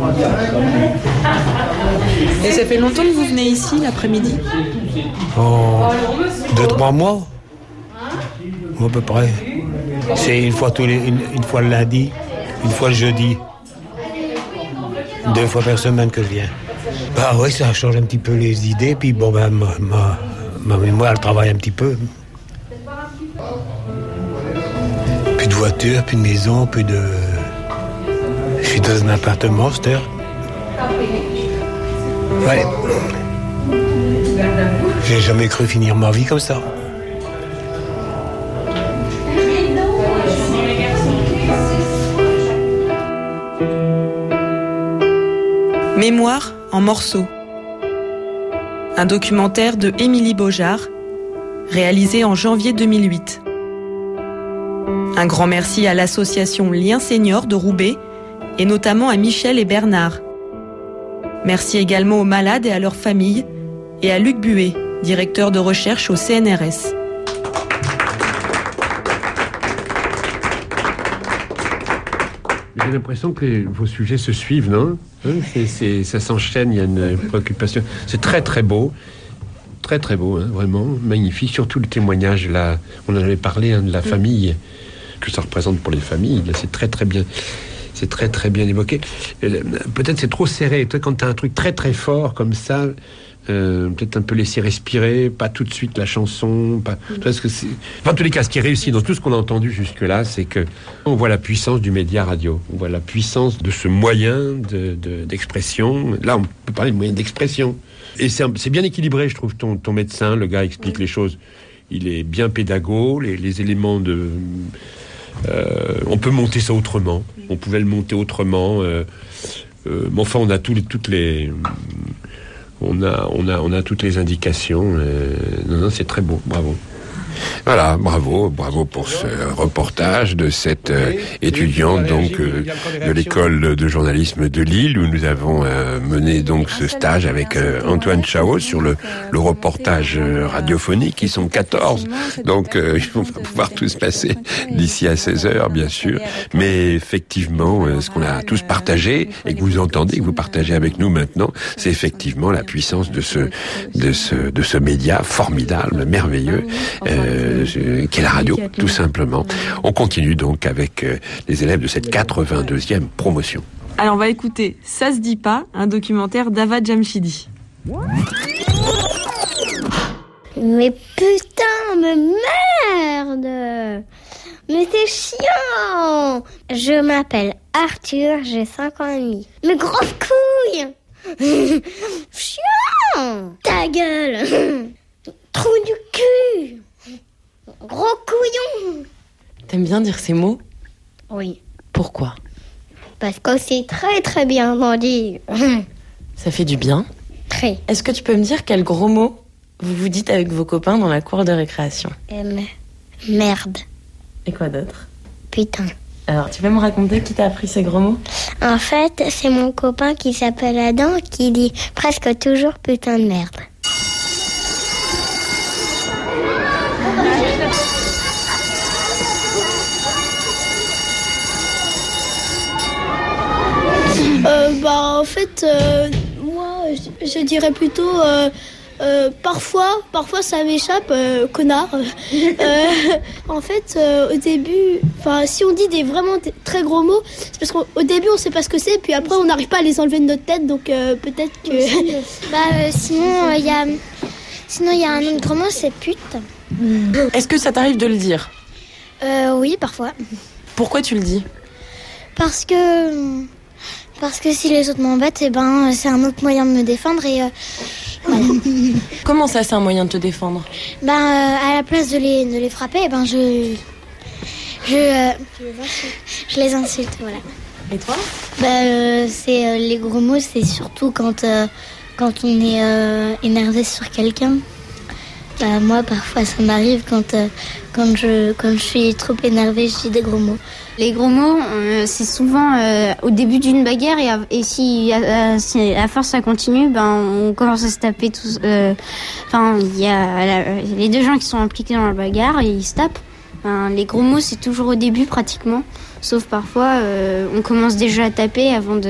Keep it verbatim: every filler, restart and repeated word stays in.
Et ça fait longtemps que vous venez ici l'après-midi ? Oh, deux, trois mois. À peu près. C'est une fois, tous les, une, une fois le lundi, une fois le jeudi. Deux fois par semaine que je viens. Bah oui, ça change un petit peu les idées, puis bon, ben, ma, ma, ma mémoire, elle travaille un petit peu. Plus de voiture, plus de maison, plus de... Je suis dans un appartement, cette heure. Ouais. J'ai jamais cru finir ma vie comme ça. Mémoire en morceaux. Un documentaire de Émilie Beaujard, réalisé en janvier deux mille huit. Un grand merci à l'association Liens Seniors de Roubaix et notamment à Michel et Bernard. Merci également aux malades et à leurs familles et à Luc Buet, directeur de recherche au C N R S. J'ai l'impression que vos sujets se suivent, non ? c'est, c'est, ça s'enchaîne, il y a une préoccupation. C'est très très beau, très très beau, hein, vraiment magnifique. Surtout le témoignage, là, on en avait parlé, hein, de la famille, que ça représente pour les familles. Là, c'est très très bien, c'est très très bien évoqué. Peut-être c'est trop serré. Toi, quand tu as un truc très très fort comme ça, euh, peut-être un peu laisser respirer, pas tout de suite la chanson. Pas, parce que c'est... Enfin, en tous les cas, ce qui est réussi dans tout ce qu'on a entendu jusque-là, c'est que on voit la puissance du média radio. On voit la puissance de ce moyen de, de, d'expression. Là, on peut parler de moyen d'expression. Et c'est, c'est bien équilibré, je trouve, ton, ton médecin. Le gars explique les choses. Il est bien pédago. Les, les éléments de... Euh, on peut monter ça autrement. On pouvait le monter autrement. Euh, euh, mais enfin, on a tous les, toutes les... On a, on a, on a toutes les indications. Euh, non, non, c'est très beau. Bravo. Voilà, bravo, bravo pour ce reportage de cette euh, étudiante donc euh, de l'école de journalisme de Lille où nous avons euh, mené donc ce stage avec euh, Antoine Chao sur le, le reportage euh, radiophonique. Ils sont quatorze, donc euh, ils vont pas pouvoir tous passer d'ici à seize heures bien sûr. Mais effectivement, euh, ce qu'on a tous partagé et que vous entendez, que vous partagez avec nous maintenant, c'est effectivement la puissance de ce de ce de ce média formidable, merveilleux. Euh, Euh, qu'est la radio, tout simplement. On continue donc avec euh, les élèves de cette quatre-vingt-deuxième promotion. Alors on va écouter Ça se dit pas, un documentaire d'Ava Jamshidi. Mais putain, mais merde! Mais c'est chiant! Je m'appelle Arthur, j'ai cinq ans et demi. Mais grosse couille! Chiant! Ta gueule! Trou du cul! Gros couillon! T'aimes bien dire ces mots ? Oui. Pourquoi ? Parce que c'est très très bien d'en dire. Ça fait du bien ? Très. Est-ce que tu peux me dire quel gros mot vous vous dites avec vos copains dans la cour de récréation ? Euh, merde. Et quoi d'autre ? Putain. Alors, tu peux me raconter qui t'a appris ces gros mots ? En fait, c'est mon copain qui s'appelle Adam qui dit presque toujours putain de merde. Euh, bah en fait euh, moi je, je dirais plutôt euh, euh, parfois parfois ça m'échappe euh, connard euh, en fait euh, au début enfin si on dit des vraiment des très gros mots c'est parce qu'au début on sait pas ce que c'est puis après on n'arrive pas à les enlever de notre tête donc euh, peut-être que bah euh, sinon il euh, y a sinon il y a un autre gros mot c'est pute. Est-ce que ça t'arrive de le dire ? Euh, oui parfois. Pourquoi tu le dis ? Parce que Parce que si les autres m'embêtent, eh ben, c'est un autre moyen de me défendre et euh, voilà. Comment ça, c'est un moyen de te défendre ? Ben, euh, à la place de les, de les frapper, eh ben, je, je, euh, je les insulte, voilà. Et toi ? Ben, euh, c'est euh, les gros mots, c'est surtout quand, euh, quand on est euh, énervé sur quelqu'un. Ben, moi, parfois, ça m'arrive quand, euh, quand je, quand je suis trop énervée, je dis des gros mots. Les gros mots, euh, c'est souvent euh, au début d'une bagarre et, à, et si, à, si à force ça continue, ben on commence à se taper tous. Enfin, euh, il y a la, les deux gens qui sont impliqués dans la bagarre et ils se tapent. Ben, les gros mots, c'est toujours au début pratiquement, sauf parfois euh, on commence déjà à taper avant de